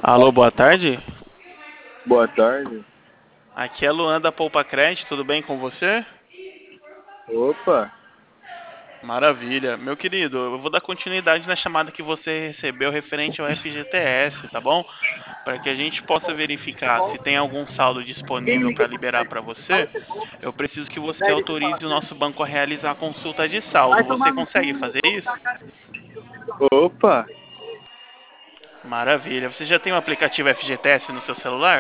Alô, boa tarde. Boa tarde. Aqui é Luan da Poupa Crédito, tudo bem com você? Opa, Maravilha. Meu querido, eu vou dar continuidade na chamada que você recebeu referente ao FGTS, tá bom? Para que a gente possa verificar se tem algum saldo disponível para liberar para você, eu preciso que você autorize o nosso banco a realizar a consulta de saldo. Você consegue fazer isso? opa, Maravilha. Você já tem o aplicativo FGTS no seu celular?